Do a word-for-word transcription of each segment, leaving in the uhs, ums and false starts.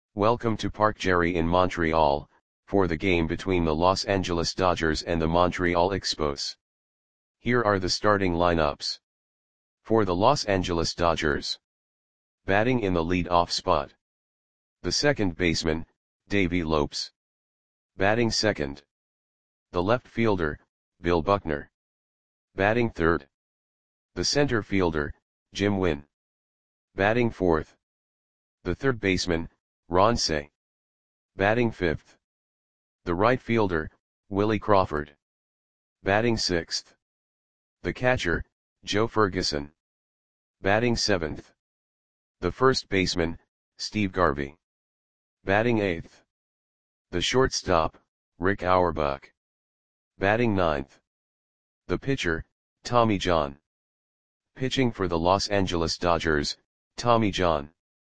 Welcome to Parc Jerry in Montreal, for the game between the Los Angeles Dodgers and the Montreal Expos. Here are the starting lineups. For the Los Angeles Dodgers. Batting in the lead-off spot. The second baseman, Davey Lopes. Batting second. The left fielder, Bill Buckner. Batting third. The center fielder, Jim Wynn. Batting fourth. The third baseman, Ron Cey. Batting fifth. The right fielder, Willie Crawford. Batting sixth. The catcher, Joe Ferguson. Batting seventh. The first baseman, Steve Garvey. Batting eighth. The shortstop, Rick Auerbach. Batting ninth. The pitcher, Tommy John. Pitching for the Los Angeles Dodgers, Tommy John.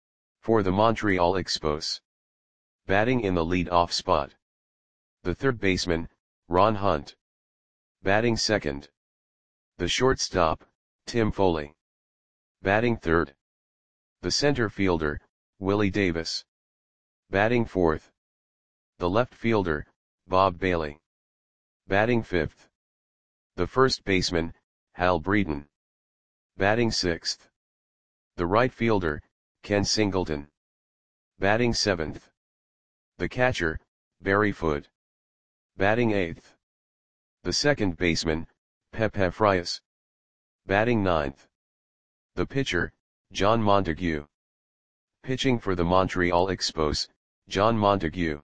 For the Montreal Expos. Batting in the lead-off spot. The third baseman, Ron Hunt. Batting second. The shortstop, Tim Foley. Batting third. The center fielder, Willie Davis. Batting fourth. The left fielder, Bob Bailey. Batting fifth. The first baseman, Hal Breeden. Batting sixth. The right fielder, Ken Singleton. Batting seventh. The catcher, Barry Foote. Batting eighth. The second baseman, Pepe Frias. Batting ninth. The pitcher, John Montague. Pitching for the Montreal Expos, John Montague.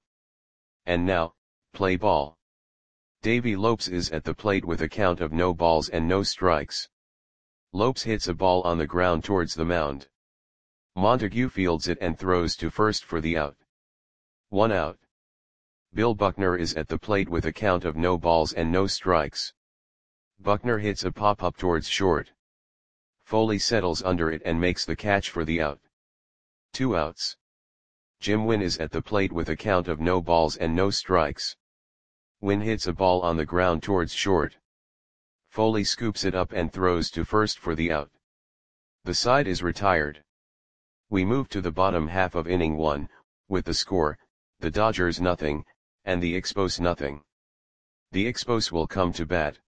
And now, play ball. Davey Lopes is at the plate with a count of no balls and no strikes. Lopes hits a ball on the ground towards the mound. Montague fields it and throws to first for the out. One out. Bill Buckner is at the plate with a count of no balls and no strikes. Buckner hits a pop-up towards short. Foley settles under it and makes the catch for the out. Two outs. Jim Wynn is at the plate with a count of no balls and no strikes. Wynn hits a ball on the ground towards short. Foley scoops it up and throws to first for the out. The side is retired. We move to the bottom half of inning one, with the score, the Dodgers nothing, and the Expos nothing. The Expos will come to bat.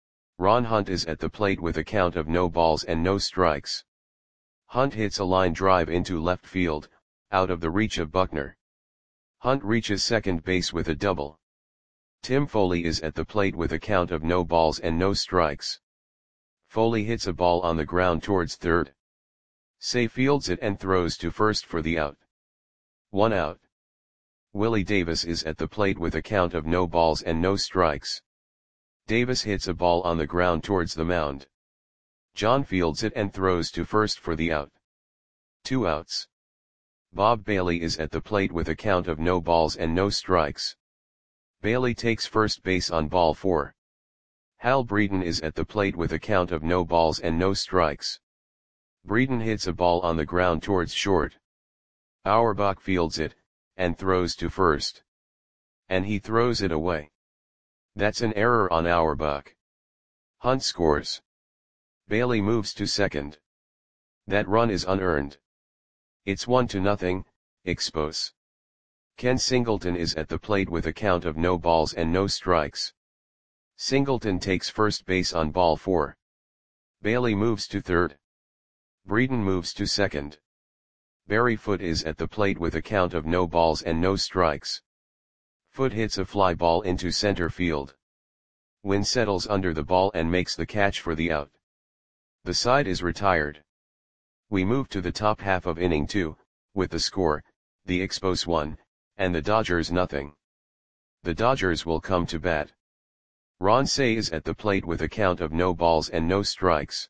Ron Hunt is at the plate with a count of no balls and no strikes. Hunt hits a line drive into left field, out of the reach of Buckner. Hunt reaches second base with a double. Tim Foley is at the plate with a count of no balls and no strikes. Foley hits a ball on the ground towards third. Cey fields it and throws to first for the out. One out. Willie Davis is at the plate with a count of no balls and no strikes. Davis hits a ball on the ground towards the mound. John fields it and throws to first for the out. Two outs. Bob Bailey is at the plate with a count of no balls and no strikes. Bailey takes first base on ball four. Hal Breeden is at the plate with a count of no balls and no strikes. Breeden hits a ball on the ground towards short. Auerbach fields it, and throws to first. And he throws it away. That's an error on Auerbach. Hunt scores. Bailey moves to second. That run is unearned. It's one to nothing, Expos. Ken Singleton is at the plate with a count of no balls and no strikes. Singleton takes first base on ball four. Bailey moves to third. Breeden moves to second. Barry Foote is at the plate with a count of no balls and no strikes. Foote hits a fly ball into center field. Wynn settles under the ball and makes the catch for the out. The side is retired. We move to the top half of inning two, with the score, the Expos one, and the Dodgers nothing. The Dodgers will come to bat. Ron Cey is at the plate with a count of no balls and no strikes.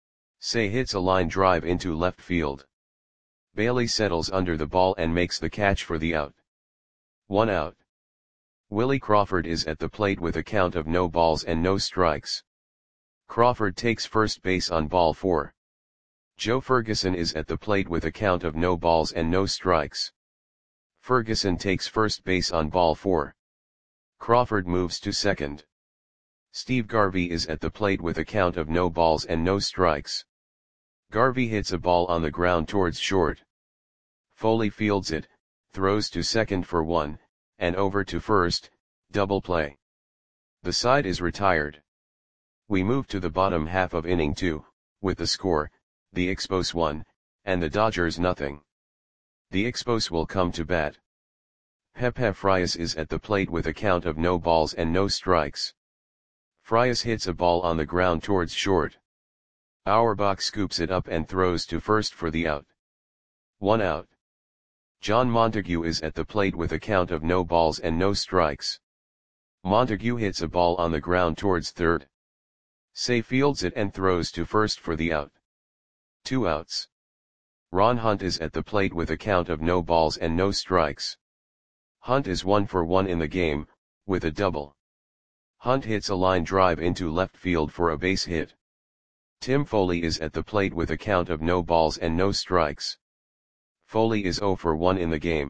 Cey hits a line drive into left field. Bailey settles under the ball and makes the catch for the out. One out. Willie Crawford is at the plate with a count of no balls and no strikes. Crawford takes first base on ball four. Joe Ferguson is at the plate with a count of no balls and no strikes. Ferguson takes first base on ball four. Crawford moves to second. Steve Garvey is at the plate with a count of no balls and no strikes. Garvey hits a ball on the ground towards short. Foley fields it, throws to second for one, and over to first, double play. The side is retired. We move to the bottom half of inning two, with the score, the Expos one, and the Dodgers nothing. The Expos will come to bat. Pepe Frias is at the plate with a count of no balls and no strikes. Frias hits a ball on the ground towards short. Auerbach scoops it up and throws to first for the out. One out. John Montague is at the plate with a count of no balls and no strikes. Montague hits a ball on the ground towards third. Say fields it and throws to first for the out. Two outs. Ron Hunt is at the plate with a count of no balls and no strikes. Hunt is one for one in the game, with a double. Hunt hits a line drive into left field for a base hit. Tim Foley is at the plate with a count of no balls and no strikes. Foley is zero for one in the game.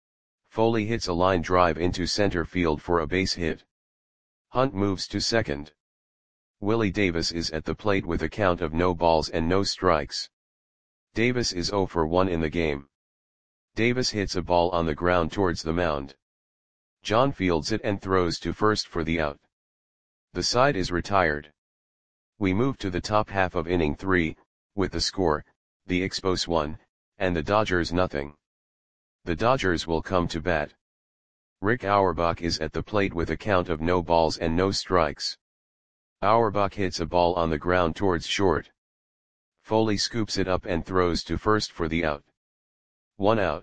Foley hits a line drive into center field for a base hit. Hunt moves to second. Willie Davis is at the plate with a count of no balls and no strikes. Davis is zero for one in the game. Davis hits a ball on the ground towards the mound. John fields it and throws to first for the out. The side is retired. We move to the top half of inning three, with the score, the Expos one, and the Dodgers nothing. The Dodgers will come to bat. Rick Auerbach is at the plate with a count of no balls and no strikes. Auerbach hits a ball on the ground towards short. Foley scoops it up and throws to first for the out. One out.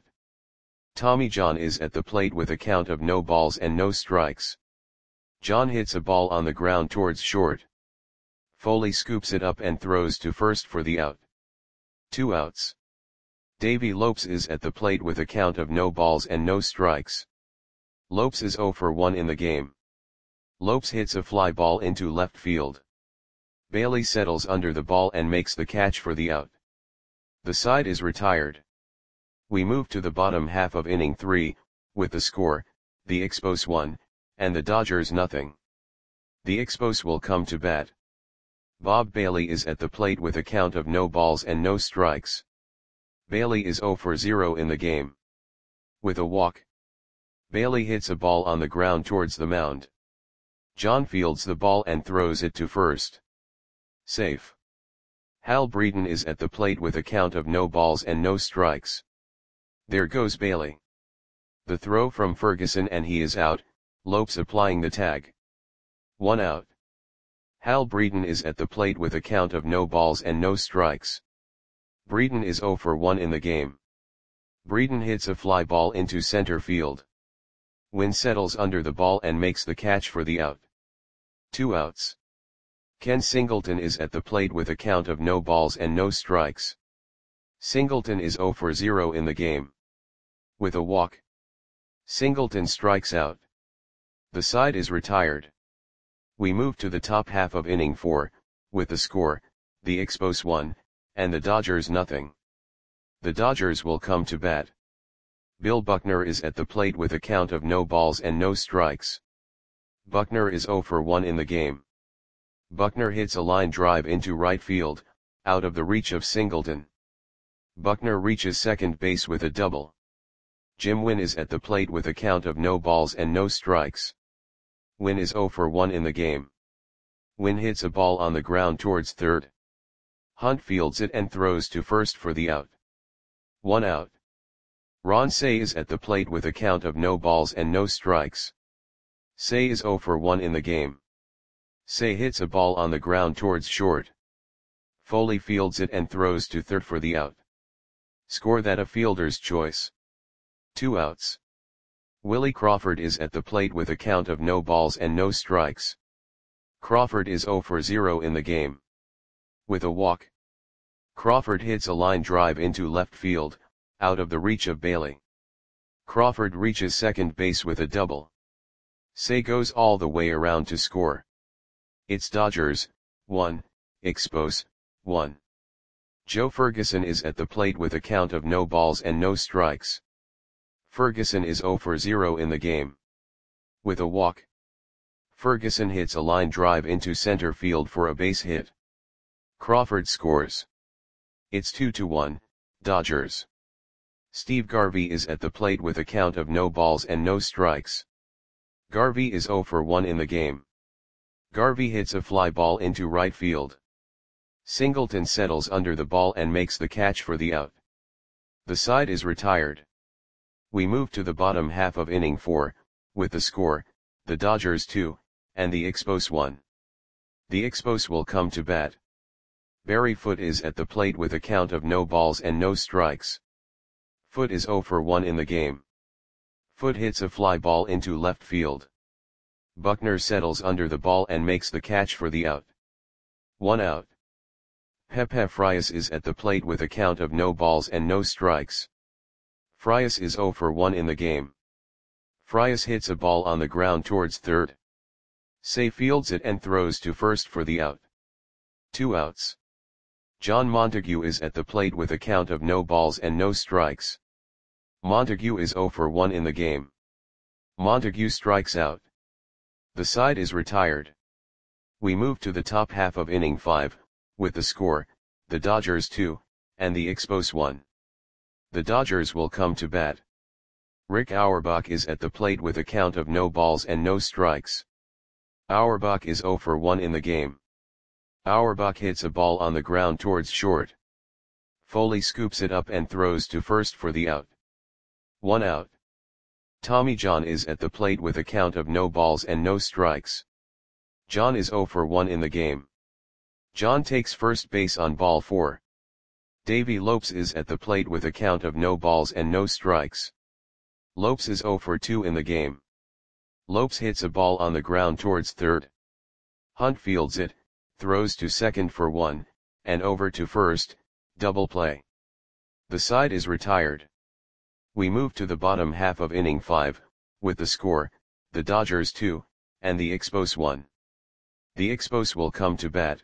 Tommy John is at the plate with a count of no balls and no strikes. John hits a ball on the ground towards short. Foley scoops it up and throws to first for the out. Two outs. Davey Lopes is at the plate with a count of no balls and no strikes. Lopes is zero for one in the game. Lopes hits a fly ball into left field. Bailey settles under the ball and makes the catch for the out. The side is retired. We move to the bottom half of inning three, with the score, the Expos one, and the Dodgers nothing. The Expos will come to bat. Bob Bailey is at the plate with a count of no balls and no strikes. Bailey is zero for zero in the game. With a walk. Bailey hits a ball on the ground towards the mound. John fields the ball and throws it to first. Safe. Hal Breeden is at the plate with a count of no balls and no strikes. There goes Bailey. The throw from Ferguson and he is out, Lopes applying the tag. One out. Hal Breeden is at the plate with a count of no balls and no strikes. Breeden is zero for one in the game. Breeden hits a fly ball into center field. Wynn settles under the ball and makes the catch for the out. Two outs. Ken Singleton is at the plate with a count of no balls and no strikes. Singleton is zero for zero in the game. With a walk. Singleton strikes out. The side is retired. We move to the top half of inning four, with the score, the Expos one, and the Dodgers nothing. The Dodgers will come to bat. Bill Buckner is at the plate with a count of no balls and no strikes. Buckner is zero for one in the game. Buckner hits a line drive into right field, out of the reach of Singleton. Buckner reaches second base with a double. Jim Wynn is at the plate with a count of no balls and no strikes. Wynn is zero for one in the game. Wynn hits a ball on the ground towards third. Hunt fields it and throws to first for the out. One out. Ron Cey is at the plate with a count of no balls and no strikes. Cey is zero for one in the game. Cey hits a ball on the ground towards short. Foley fields it and throws to third for the out. Score that a fielder's choice. Two outs. Willie Crawford is at the plate with a count of no balls and no strikes. Crawford is zero for zero in the game. With a walk. Crawford hits a line drive into left field, out of the reach of Bailey. Crawford reaches second base with a double. Cey goes all the way around to score. It's Dodgers, one, Expos, one. Joe Ferguson is at the plate with a count of no balls and no strikes. Ferguson is zero for zero in the game. With a walk. Ferguson hits a line drive into center field for a base hit. Crawford scores. It's two to one, Dodgers. Steve Garvey is at the plate with a count of no balls and no strikes. Garvey is zero for one in the game. Garvey hits a fly ball into right field. Singleton settles under the ball and makes the catch for the out. The side is retired. We move to the bottom half of inning four, with the score, the Dodgers two, and the Expos one. The Expos will come to bat. Barry Foote is at the plate with a count of no balls and no strikes. Foote is zero for one in the game. Foote hits a fly ball into left field. Buckner settles under the ball and makes the catch for the out. One out. Pepe Frias is at the plate with a count of no balls and no strikes. Frias is zero for one in the game. Frias hits a ball on the ground towards third. Say fields it and throws to first for the out. Two outs. John Montague is at the plate with a count of no balls and no strikes. Montague is zero for one in the game. Montague strikes out. The side is retired. We move to the top half of inning five, with the score, the Dodgers two, and the Expos one. The Dodgers will come to bat. Rick Auerbach is at the plate with a count of no balls and no strikes. Auerbach is zero for one in the game. Auerbach hits a ball on the ground towards short. Foley scoops it up and throws to first for the out. One out. Tommy John is at the plate with a count of no balls and no strikes. John is zero for one in the game. John takes first base on ball four. Davey Lopes is at the plate with a count of no balls and no strikes. Lopes is zero for two in the game. Lopes hits a ball on the ground towards third. Hunt fields it, throws to second for one, and over to first, double play. The side is retired. We move to the bottom half of inning five, with the score, the Dodgers two, and the Expos one. The Expos will come to bat.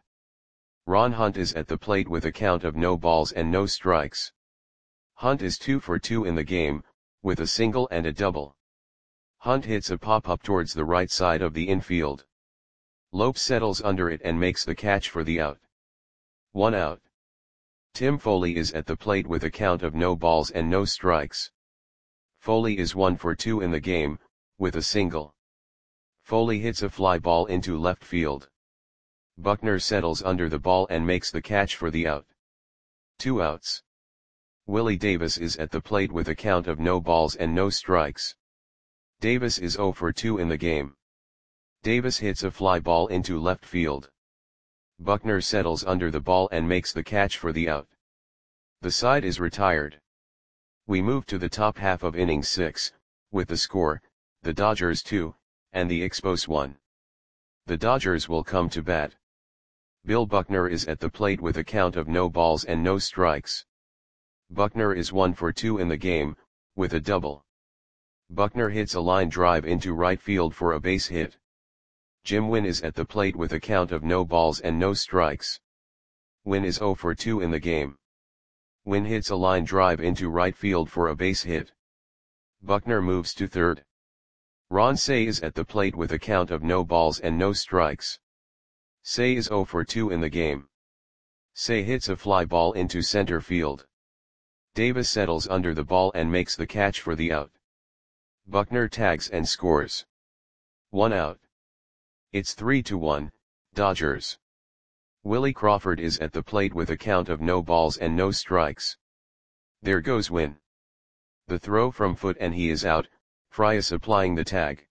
Ron Hunt is at the plate with a count of no balls and no strikes. Hunt is two for two in the game, with a single and a double. Hunt hits a pop-up towards the right side of the infield. Lopes settles under it and makes the catch for the out. One out. Tim Foley is at the plate with a count of no balls and no strikes. Foley is one for two in the game, with a single. Foley hits a fly ball into left field. Buckner settles under the ball and makes the catch for the out. Two outs. Willie Davis is at the plate with a count of no balls and no strikes. Davis is zero for two in the game. Davis hits a fly ball into left field. Buckner settles under the ball and makes the catch for the out. The side is retired. We move to the top half of inning six, with the score, the Dodgers two, and the Expos one. The Dodgers will come to bat. Bill Buckner is at the plate with a count of no balls and no strikes. Buckner is one for two in the game, with a double. Buckner hits a line drive into right field for a base hit. Jim Wynn is at the plate with a count of no balls and no strikes. Wynn is zero for two in the game. Wynn hits a line drive into right field for a base hit. Buckner moves to third. Ron Cey is at the plate with a count of no balls and no strikes. Cey is zero for two in the game. Cey hits a fly ball into center field. Davis settles under the ball and makes the catch for the out. Buckner tags and scores. One out. It's three to one, Dodgers. Willie Crawford is at the plate with a count of no balls and no strikes. There goes Wynn. The throw from Foote and he is out, Frias applying the tag.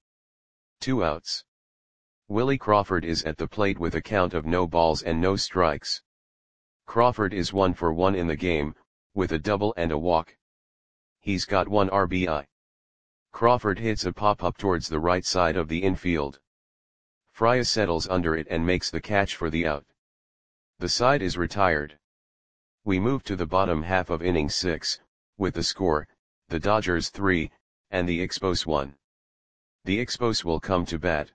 Two outs. Willie Crawford is at the plate with a count of no balls and no strikes. Crawford is one for one in the game, with a double and a walk. He's got one R B I. Crawford hits a pop-up towards the right side of the infield. Frias settles under it and makes the catch for the out. The side is retired. We move to the bottom half of inning six, with the score, the Dodgers three, and the Expos one. The Expos will come to bat.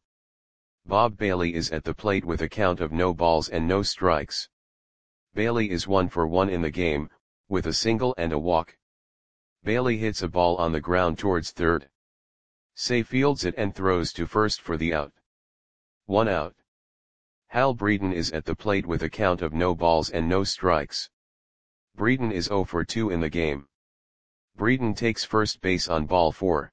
Bob Bailey is at the plate with a count of no balls and no strikes. Bailey is one for one in the game, with a single and a walk. Bailey hits a ball on the ground towards third. Cey fields it and throws to first for the out. One out. Hal Breeden is at the plate with a count of no balls and no strikes. Breeden is zero for two in the game. Breeden takes first base on ball four.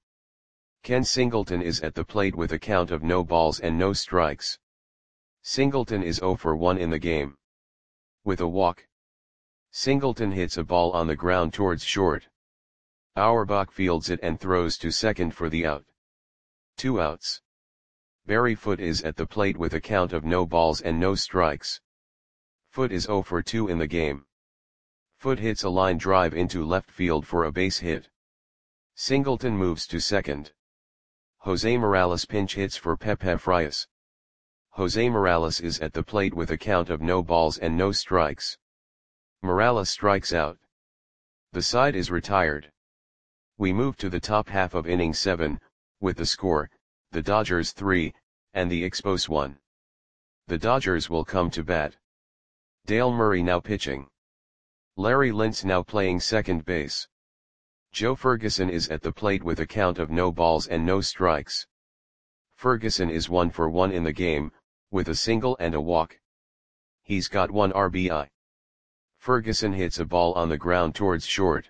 Ken Singleton is at the plate with a count of no balls and no strikes. Singleton is zero for one in the game. With a walk, Singleton hits a ball on the ground towards short. Auerbach fields it and throws to second for the out. Two outs. Barry Foote is at the plate with a count of no balls and no strikes. Foote is zero for two in the game. Foote hits a line drive into left field for a base hit. Singleton moves to second. Jose Morales pinch hits for Pepe Frias. Jose Morales is at the plate with a count of no balls and no strikes. Morales strikes out. The side is retired. We move to the top half of inning seven, with the score, the Dodgers three, and the Expos one. The Dodgers will come to bat. Dale Murray now pitching. Larry Lintz now playing second base. Joe Ferguson is at the plate with a count of no balls and no strikes. Ferguson is one for one in the game, with a single and a walk. He's got one R B I. Ferguson hits a ball on the ground towards short.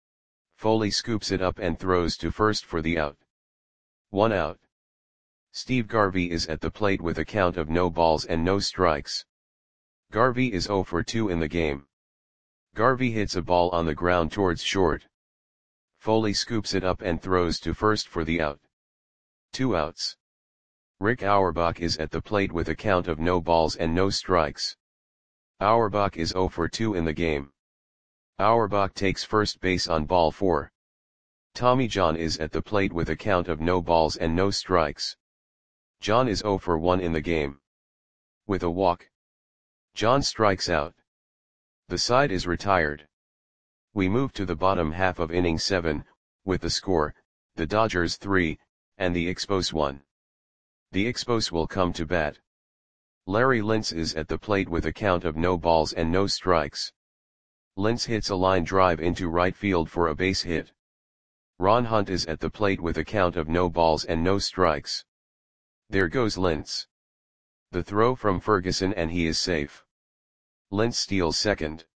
Foley scoops it up and throws to first for the out. One out. Steve Garvey is at the plate with a count of no balls and no strikes. Garvey is zero for two in the game. Garvey hits a ball on the ground towards short. Foley scoops it up and throws to first for the out. Two outs. Rick Auerbach is at the plate with a count of no balls and no strikes. Auerbach is zero for two in the game. Auerbach takes first base on ball four. Tommy John is at the plate with a count of no balls and no strikes. John is zero for one in the game. With a walk, John strikes out. The side is retired. We move to the bottom half of inning seven, with the score, the Dodgers three, and the Expos one. The Expos will come to bat. Larry Lintz is at the plate with a count of no balls and no strikes. Lintz hits a line drive into right field for a base hit. Ron Hunt is at the plate with a count of no balls and no strikes. There goes Lintz. The throw from Ferguson and he is safe. Lintz steals second.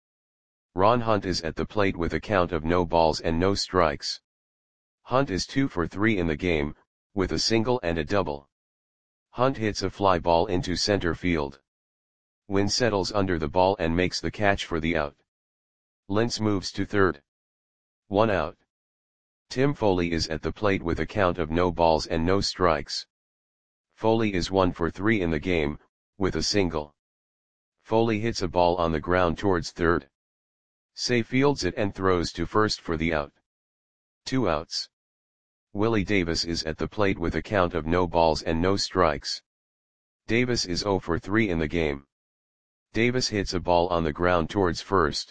Ron Hunt is at the plate with a count of no balls and no strikes. Hunt is two for three in the game, with a single and a double. Hunt hits a fly ball into center field. Wynn settles under the ball and makes the catch for the out. Lintz moves to third. One out. Tim Foley is at the plate with a count of no balls and no strikes. Foley is one for three in the game, with a single. Foley hits a ball on the ground towards third. Say fields it and throws to first for the out. Two outs. Willie Davis is at the plate with a count of no balls and no strikes. Davis is zero for three in the game. Davis hits a ball on the ground towards first.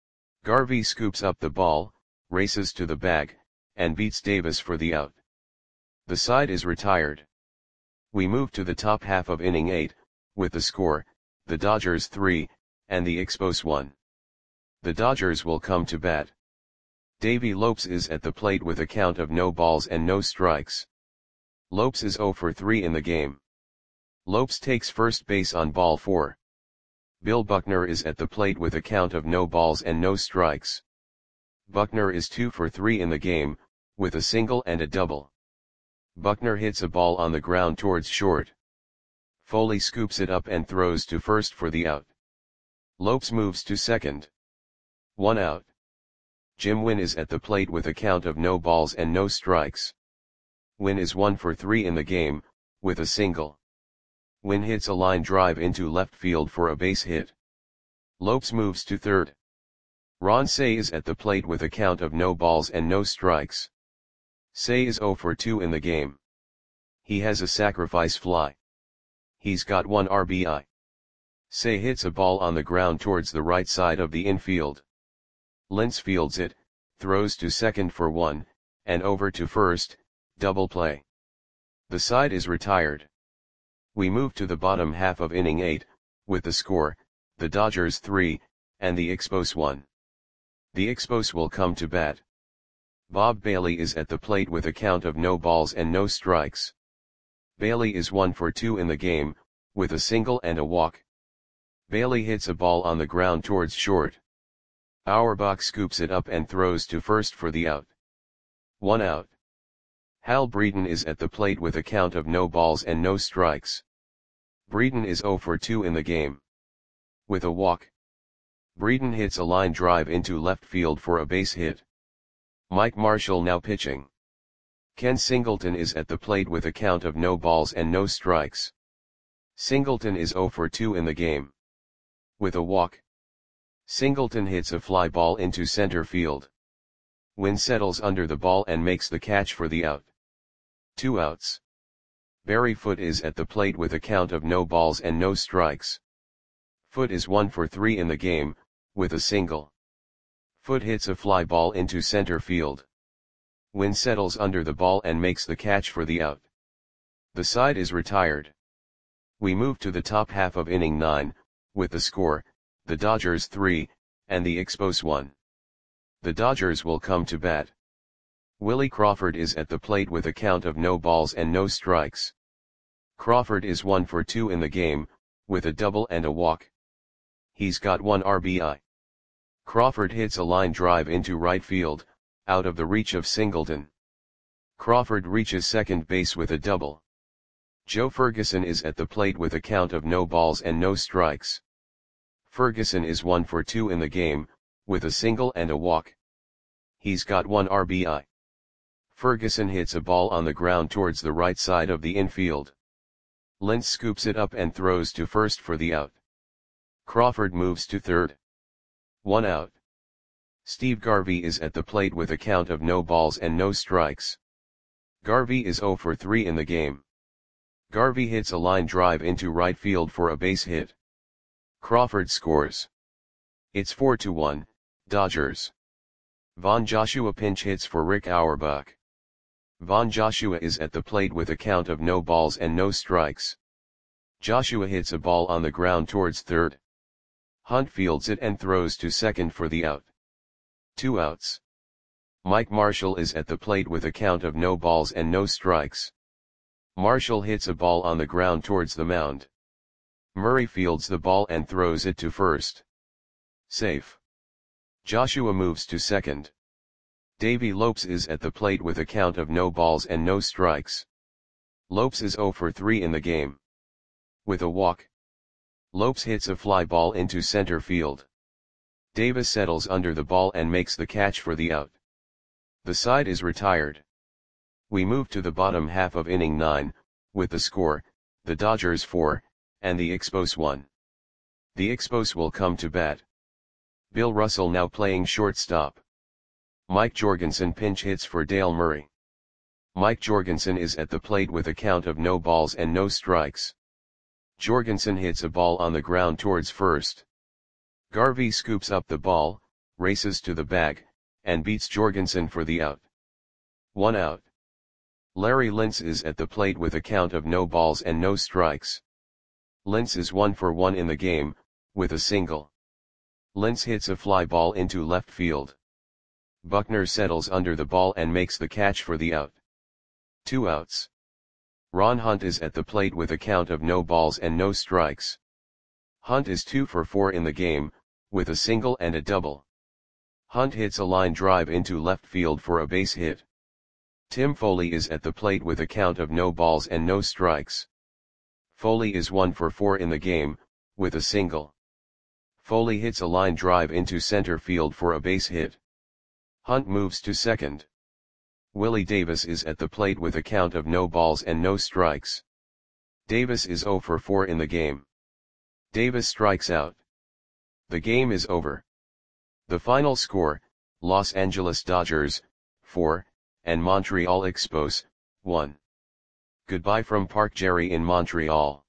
Garvey scoops up the ball, races to the bag, and beats Davis for the out. The side is retired. We move to the top half of inning eight, with the score, the Dodgers three, and the Expos one. The Dodgers will come to bat. Davey Lopes is at the plate with a count of no balls and no strikes. Lopes is zero for three in the game. Lopes takes first base on ball four. Bill Buckner is at the plate with a count of no balls and no strikes. Buckner is two for three in the game, with a single and a double. Buckner hits a ball on the ground towards short. Foley scoops it up and throws to first for the out. Lopes moves to second. One out. Jim Wynn is at the plate with a count of no balls and no strikes. Wynn is one for three in the game, with a single. Wynn hits a line drive into left field for a base hit. Lopes moves to third. Ron Cey is at the plate with a count of no balls and no strikes. Cey is zero for two in the game. He has a sacrifice fly. He's got one R B I. Cey hits a ball on the ground towards the right side of the infield. Lintz fields it, throws to second for one, and over to first, double play. The side is retired. We move to the bottom half of inning eight, with the score, the Dodgers three, and the Expos one. The Expos will come to bat. Bob Bailey is at the plate with a count of no balls and no strikes. Bailey is one for two in the game, with a single and a walk. Bailey hits a ball on the ground towards short. Auerbach scoops it up and throws to first for the out. One out. Hal Breeden is at the plate with a count of no balls and no strikes. Breeden is zero for two in the game. With a walk. Breeden hits a line drive into left field for a base hit. Mike Marshall now pitching. Ken Singleton is at the plate with a count of no balls and no strikes. Singleton is zero for two in the game. With a walk. Singleton hits a fly ball into center field. Wynn settles under the ball and makes the catch for the out. Two outs. Barry Foote is at the plate with a count of no balls and no strikes. Foote is one for three in the game, with a single. Foote hits a fly ball into center field. Wynn settles under the ball and makes the catch for the out. The side is retired. We move to the top half of inning nine, with the score, the Dodgers three, and the Expos one. The Dodgers will come to bat. Willie Crawford is at the plate with a count of no balls and no strikes. Crawford is one for two in the game, with a double and a walk. He's got one R B I. Crawford hits a line drive into right field, out of the reach of Singleton. Crawford reaches second base with a double. Joe Ferguson is at the plate with a count of no balls and no strikes. Ferguson is one for two in the game, with a single and a walk. He's got one R B I. Ferguson hits a ball on the ground towards the right side of the infield. Lentz scoops it up and throws to first for the out. Crawford moves to third. One out. Steve Garvey is at the plate with a count of no balls and no strikes. Garvey is zero for three in the game. Garvey hits a line drive into right field for a base hit. Crawford scores. It's four to one, Dodgers. Von Joshua pinch hits for Rick Auerbach. Von Joshua is at the plate with a count of no balls and no strikes. Joshua hits a ball on the ground towards third. Hunt fields it and throws to second for the out. Two outs. Mike Marshall is at the plate with a count of no balls and no strikes. Marshall hits a ball on the ground towards the mound. Murray fields the ball and throws it to first. Safe. Joshua moves to second. Davey Lopes is at the plate with a count of no balls and no strikes. Lopes is zero for three in the game. With a walk. Lopes hits a fly ball into center field. Davis settles under the ball and makes the catch for the out. The side is retired. We move to the bottom half of inning nine, with the score, the Dodgers four, and the Expos one. The Expos will come to bat. Bill Russell now playing shortstop. Mike Jorgensen pinch hits for Dale Murray. Mike Jorgensen is at the plate with a count of no balls and no strikes. Jorgensen hits a ball on the ground towards first. Garvey scoops up the ball, races to the bag, and beats Jorgensen for the out. One out. Larry Lentz is at the plate with a count of no balls and no strikes. Lentz is one for one in the game, with a single. Lentz hits a fly ball into left field. Buckner settles under the ball and makes the catch for the out. Two outs. Ron Hunt is at the plate with a count of no balls and no strikes. Hunt is two for four in the game, with a single and a double. Hunt hits a line drive into left field for a base hit. Tim Foley is at the plate with a count of no balls and no strikes. Foley is one for four in the game, with a single. Foley hits a line drive into center field for a base hit. Hunt moves to second. Willie Davis is at the plate with a count of no balls and no strikes. Davis is zero for four in the game. Davis strikes out. The game is over. The final score, Los Angeles Dodgers, four, and Montreal Expos, one. Goodbye from Park Jerry in Montreal.